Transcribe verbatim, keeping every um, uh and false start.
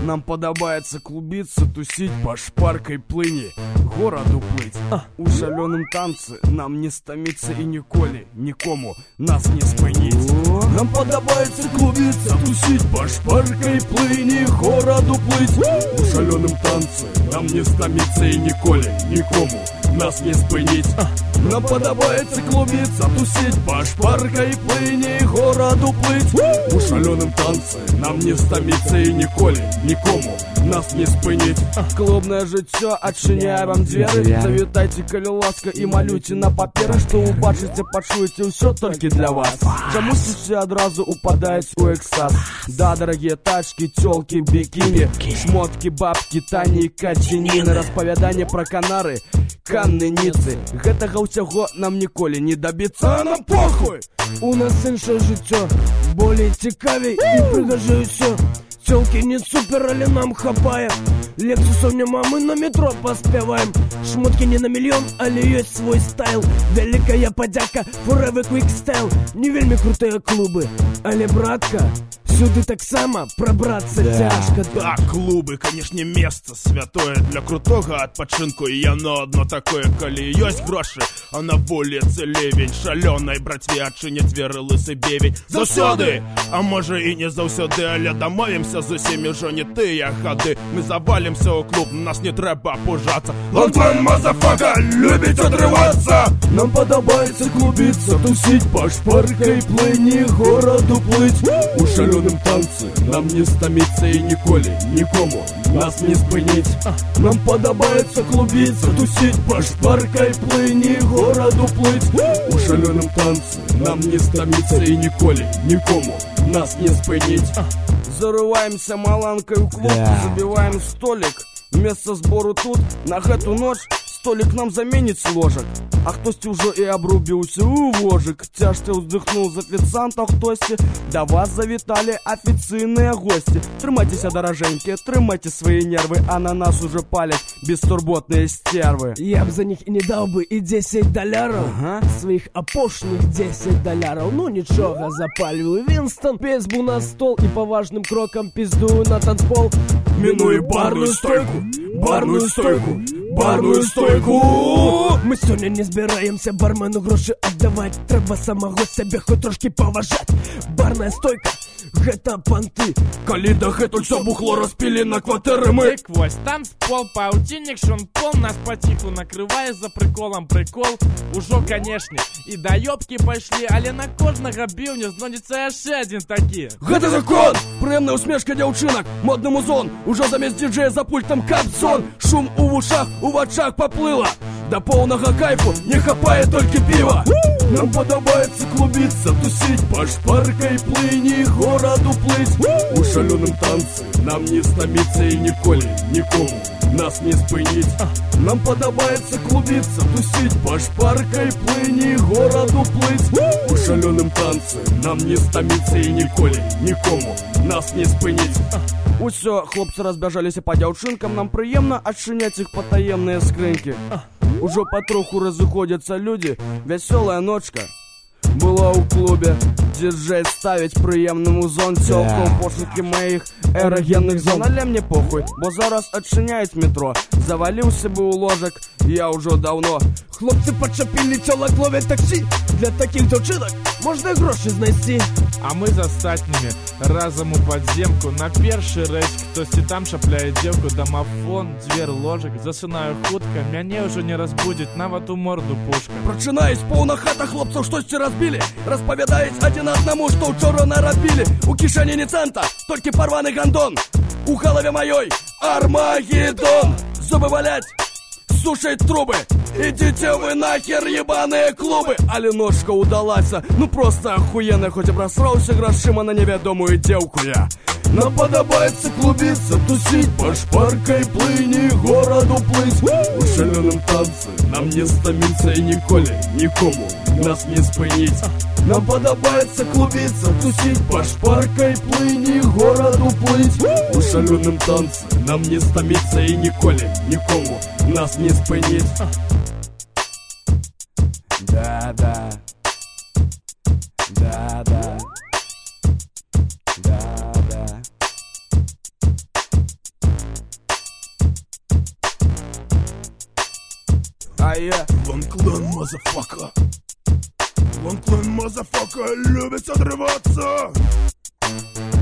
Нам подобається клубиться, тусить по шпаркой плыни, городу плыть. а. У шалёным танцы нам не стомиться и ніколі нікому нас не спинить. Нам подобається клубиться, тусить по шпаркой плыни, городу плыть. У шалёным танцы нам не стомиться и ніколі нікому нас не спинить. а. Нам подобається клубиться, тусить по шпаркой плыни, городу плыть. У шалёным танцы нам не стомиться и ніколі нікому нас не спинить. Клубное жыццё адчыняе вам дзверы. Завітайце, калі ласка, і малюйте на паперы, што убачыце, пачуеце ўсё толькі для вас. Чамусь усе адразу упадаюць у экстаз. Да, дарагія тачкі, цёлкі, бікіні, шмоткі, бабкі, тані, качаніны, распавяданне пра Канары, Канны, Ніцы. Гэтага ўсяго нам ніколі не дабіцца, а нам похуй! У нас іншае жыццё, болей цікавей і прыгажэй усё. Цёлкі не супер, але нам хапае. Лексусов няма, мы на метро паспяваем. Шмоткі не на мільён, але ёсць свой стайл. Вялікая падзяка Forever Quick Style. Не вельмі крутыя клубы, але, братка, сюды таксама прабрацца цяжка. Да, клубы, канешне, месца святое для крутога адпачынку. І яно адно такое, калі ёсць грошы, а на вуліцы левень. Шалёнай братве адчыне дзверы лысы бевень. Заўсёды, а можа і не заўсёды, але дамовімся з усімі ўжо не тыя хады. Мы завалімся ў клуб, нас не трэба пужацца. Лонтвен, мазафака, любіць адрывацца. Нам падабаецца клубіцца, тусить по шпаркой плыни, городу плыть. У шалёным танцы нам не стомиться и ніколі нікому нас не спынить. Нам подобается клубиться, тусить по шпаркой плыни, городу плыть. У шалёным танцы нам не стомиться и ніколі нікому нас не спынить. Зарываемся маланкой у клуб, забиваем столик. Место сбору тут, на гэту ночь столик нам заменить ложек. А хтосьці ўжо і абрубіўся у вожык. Цяжка ўздыхнуў з афіцанта хтосьці. Да вас завіталі афіцыйныя госці. Трымайцеся, даражэнькія, трымайце свае нервы, а на нас уже паляць бестурботныя стервы. Я б за них і не даў бы і дзесяць даляраў. Ага. Сваіх апошніх дзесяць даляраў. Ну нічога, запальваю Вінстон, песбу на стол і паважным крокам пиздую на танцпол. Мінуе барную стойку, барную стойку, барную стойку. Мы сёння не збіраемся бармену грошы аддаваць. Трэба самого сябе хоць трошкі паважаць. Барная стойка, гэта панты. Калі дагэтуль усё бухло распілі на кватэры мы. Дык вось, там спол паўціннік, шон пол нас паціху накрывае за прыколам прыкол. Ужо, канешне, і да ёбкі пайшлі, але на кожнага біўня знойдзецца яшчэ адзін такі. Гэта закон! Прыемная усмешка дзяўчынак, модны музон. Ужо замест діджея за пультам капсон. Шум у вушах, у вачах паплыла. Да поўнага кайфу не хапае толькі піва. Нам падабаецца клубіцца, тусить по шпаркой плыни, городу плыть. У шалёным танцы нам не стомиться и ніколі нікому нас не спынить. Нам падабаецца клубіцца, тусить по шпаркой плыни, городу плыть. У шалёным танцы нам не стомиться и ніколі нікому нас не спынить. Усё, хлопцы разбяжаліся па дзяўчынкам, нам прыемна адчыняць іх патаемныя скрынькі. Ужо патроху разыходзяцца людзі, вясёлая ночка была ў клубе. Диджей ставіць прыемны музон, цёлка ў пошукі маіх эрагенных зон. Але мне похуй, бо зараз адчыняюць метро. Заваліўся бы ў ложак я ўжо даўно. Хлопцы пачапілі цёлак, ловяць таксі. Для такіх дзяўчынак можна грошы знайсці. А мы з астатнімі разам у падземку. На першы рэйс хтосьці там шапляе дзеўку. Дамафон, дзвер ложак, засынаю хутка. Мяне ўжо не разбудзіць, нават у морду пушка. Прачынаюць, поўна хата хлопцаў штосьці разбілі. Распавядаюць адзін аднаму, што ўчора нарабілі. У кішэні не цэнта, толькі парваны гандон. У галаве маёй Армагеддон. Зубы валяць, сушаць трубы. Ідзіце вы нахер, ебаные клубы. Але ножка удалася, ну просто охуенно. Хоть обрасраўся грашыма на невядомую дзеўку я. Нам падабаецца клубіцца, тусить по шпаркой плыни, городу плыть. У шалёным танцы нам не стомиться и ніколі нікому нас не спынить. Нам падабаецца клубіцца, тусить по шпаркой плыни, городу плыть. У шалёным танцы нам не стомиться и ніколі нікому нас не спынить. Да-да, да-да, да-да, yeah. Вон клан, мазафака. Вон клан, мазафака, любит отрываться.